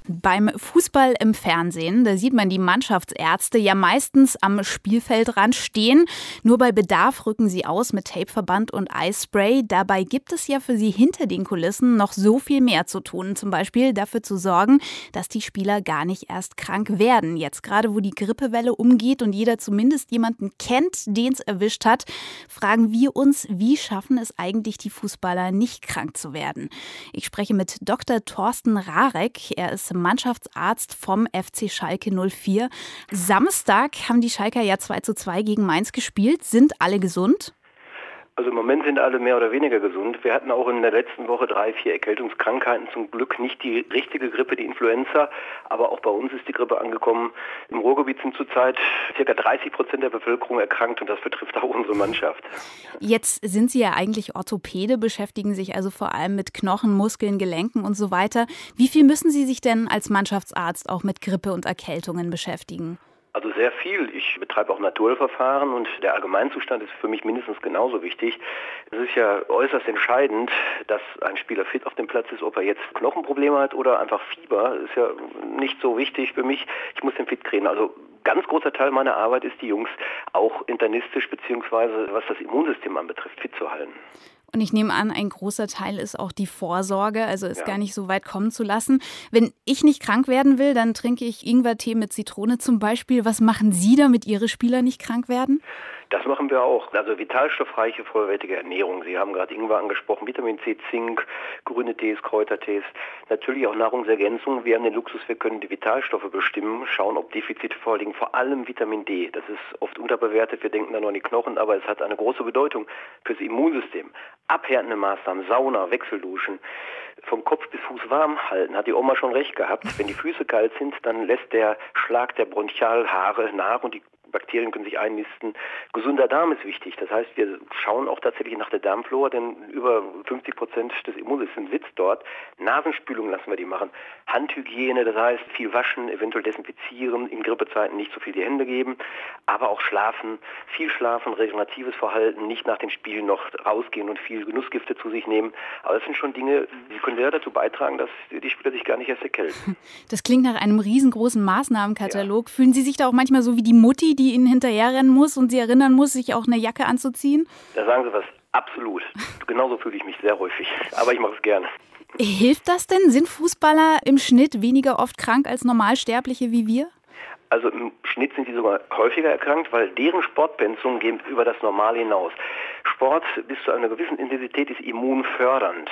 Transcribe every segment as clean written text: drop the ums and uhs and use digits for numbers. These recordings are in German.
Beim Fußball im Fernsehen, da sieht man die Mannschaftsärzte ja meistens am Spielfeldrand stehen. Nur bei Bedarf rücken sie aus mit Tapeverband und Eispray. Dabei gibt es ja für sie hinter den Kulissen noch so viel mehr zu tun. Zum Beispiel dafür zu sorgen, dass die Spieler gar nicht erst krank werden. Jetzt gerade, wo die Grippewelle umgeht und jeder zumindest jemanden kennt, den es erwischt hat, fragen wir uns, wie schaffen es eigentlich die Fußballer, nicht krank zu werden? Ich spreche mit Dr. Thorsten Rarek. Er ist Mannschaftsarzt vom FC Schalke 04. Samstag haben die Schalker ja 2:2 gegen Mainz gespielt. Sind alle gesund? Also im Moment sind alle mehr oder weniger gesund. Wir hatten auch in der letzten Woche 3, 4 Erkältungskrankheiten. Zum Glück nicht die richtige Grippe, die Influenza. Aber auch bei uns ist die Grippe angekommen. Im Ruhrgebiet sind zurzeit ca. 30% der Bevölkerung erkrankt und das betrifft auch unsere Mannschaft. Jetzt sind Sie ja eigentlich Orthopäde, beschäftigen sich also vor allem mit Knochen, Muskeln, Gelenken und so weiter. Wie viel müssen Sie sich denn als Mannschaftsarzt auch mit Grippe und Erkältungen beschäftigen? Also sehr viel. Ich betreibe auch Naturheilverfahren und der Allgemeinzustand ist für mich mindestens genauso wichtig. Es ist ja äußerst entscheidend, dass ein Spieler fit auf dem Platz ist, ob er jetzt Knochenprobleme hat oder einfach Fieber. Ist ja nicht so wichtig für mich. Ich muss den fit kriegen. Also ganz großer Teil meiner Arbeit ist, die Jungs auch internistisch beziehungsweise was das Immunsystem anbetrifft, fit zu halten. Und ich nehme an, ein großer Teil ist auch die Vorsorge, also es gar nicht so weit kommen zu lassen. Wenn ich nicht krank werden will, dann trinke ich Ingwertee mit Zitrone zum Beispiel. Was machen Sie, damit Ihre Spieler nicht krank werden? Das machen wir auch. Also vitalstoffreiche, vollwertige Ernährung. Sie haben gerade Ingwer angesprochen, Vitamin C, Zink, grüne Tees, Kräutertees. Natürlich auch Nahrungsergänzung. Wir haben den Luxus, wir können die Vitalstoffe bestimmen, schauen, ob Defizite vorliegen. Vor allem Vitamin D. Das ist oft unterbewertet. Wir denken da nur an die Knochen, aber es hat eine große Bedeutung fürs Immunsystem. Abhärtende Maßnahmen, Sauna, Wechselduschen. Vom Kopf bis Fuß warm halten, hat die Oma schon recht gehabt. Wenn die Füße kalt sind, dann lässt der Schlag der Bronchialhaare nach und die Bakterien können sich einnisten. Gesunder Darm ist wichtig. Das heißt, wir schauen auch tatsächlich nach der Darmflora, denn über 50% des Immunsystems sitzt dort. Nasenspülung lassen wir die machen. Handhygiene, das heißt viel waschen, eventuell desinfizieren, in Grippezeiten nicht so viel die Hände geben, aber auch schlafen, viel schlafen, regeneratives Verhalten, nicht nach den Spielen noch rausgehen und viel Genussgifte zu sich nehmen. Aber das sind schon Dinge, die können sehr dazu beitragen, dass die Spieler sich gar nicht erst erkälten. Das klingt nach einem riesengroßen Maßnahmenkatalog. Ja. Fühlen Sie sich da auch manchmal so wie die Mutti, die Ihnen hinterherrennen muss und Sie erinnern muss, sich auch eine Jacke anzuziehen? Da sagen Sie was. Absolut. Genauso fühle ich mich sehr häufig. Aber ich mache es gerne. Hilft das denn? Sind Fußballer im Schnitt weniger oft krank als Normalsterbliche wie wir? Also im Schnitt sind die sogar häufiger erkrankt, weil deren Sportpensum geht über das Normale hinaus. Sport bis zu einer gewissen Intensität ist immunfördernd.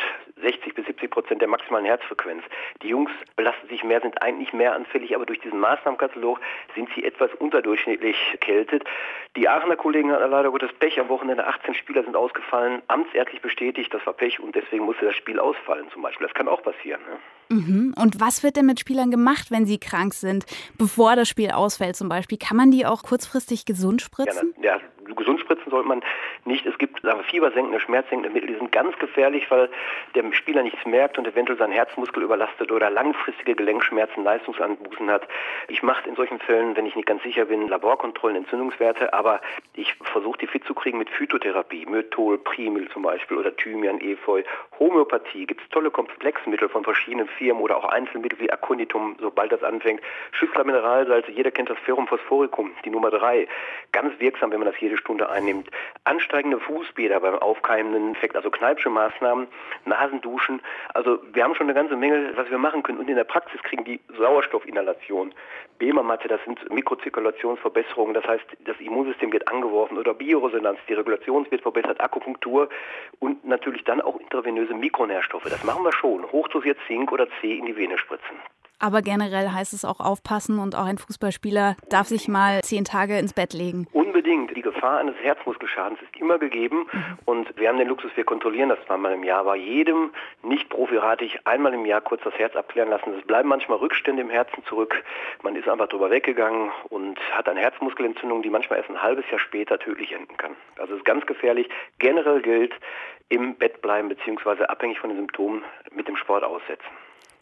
60-70% der maximalen Herzfrequenz. Die Jungs belasten sich mehr, sind eigentlich mehr anfällig, aber durch diesen Maßnahmenkatalog sind sie etwas unterdurchschnittlich erkältet. Die Aachener Kollegen hatten leider Gottes Pech. Am Wochenende 18 Spieler sind ausgefallen, amtsärztlich bestätigt, das war Pech und deswegen musste das Spiel ausfallen zum Beispiel. Das kann auch passieren. Ne? Mhm. Und was wird denn mit Spielern gemacht, wenn sie krank sind, bevor das Spiel ausfällt zum Beispiel? Kann man die auch kurzfristig gesund spritzen? Ja, gesund spritzen sollte man nicht. Es gibt fiebersenkende, schmerzsenkende Mittel, die sind ganz gefährlich, weil der Spieler nichts merkt und eventuell seinen Herzmuskel überlastet oder langfristige Gelenkschmerzen, Leistungsanbußen hat. Ich mache in solchen Fällen, wenn ich nicht ganz sicher bin, Laborkontrollen, Entzündungswerte, aber ich versuche die fit zu kriegen mit Phytotherapie, Myrtol, Primel zum Beispiel oder Thymian, Efeu. Homöopathie, gibt es tolle Komplexmittel von verschiedenen Firmen oder auch Einzelmittel wie Aconitum, sobald das anfängt. Schüssler Mineralsalze, jeder kennt das Ferrum phosphoricum, die Nummer 3. Ganz wirksam, wenn man das jede Stunde einnimmt. Ansteigende Fußbäder beim aufkeimenden Infekt, also Kneippsche Maßnahmen, Nasenduschen. Also wir haben schon eine ganze Menge, was wir machen können. Und in der Praxis kriegen die Sauerstoffinhalation, BEMA-Matte, das sind Mikrozirkulationsverbesserungen, das heißt, das Immunsystem wird angeworfen oder Bioresonanz, die Regulation wird verbessert, Akupunktur und natürlich dann auch intravenöse Mikronährstoffe. Das machen wir schon. Hochdosiert Zink oder C in die Vene spritzen. Aber generell heißt es auch aufpassen und auch ein Fußballspieler darf sich mal 10 Tage ins Bett legen. Unbedingt. Die Gefahr eines Herzmuskelschadens ist immer gegeben und wir haben den Luxus, wir kontrollieren das zweimal im Jahr. Bei jedem Nicht-Profi rate ich einmal im Jahr kurz das Herz abklären lassen. Es bleiben manchmal Rückstände im Herzen zurück. Man ist einfach drüber weggegangen und hat eine Herzmuskelentzündung, die manchmal erst ein halbes Jahr später tödlich enden kann. Also es ist ganz gefährlich. Generell gilt, im Bett bleiben bzw. abhängig von den Symptomen mit dem Sport aussetzen.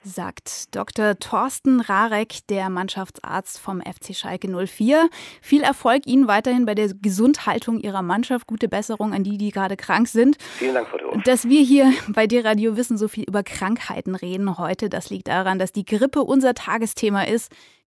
Sagt Dr. Thorsten Rarek, der Mannschaftsarzt vom FC Schalke 04. Viel Erfolg Ihnen weiterhin bei der Gesundhaltung Ihrer Mannschaft. Gute Besserung an die gerade krank sind. Vielen Dank, Frau Dürr. Dass wir hier bei D-Radio Wissen so viel über Krankheiten reden heute, das liegt daran, dass die Grippe unser Tagesthema ist.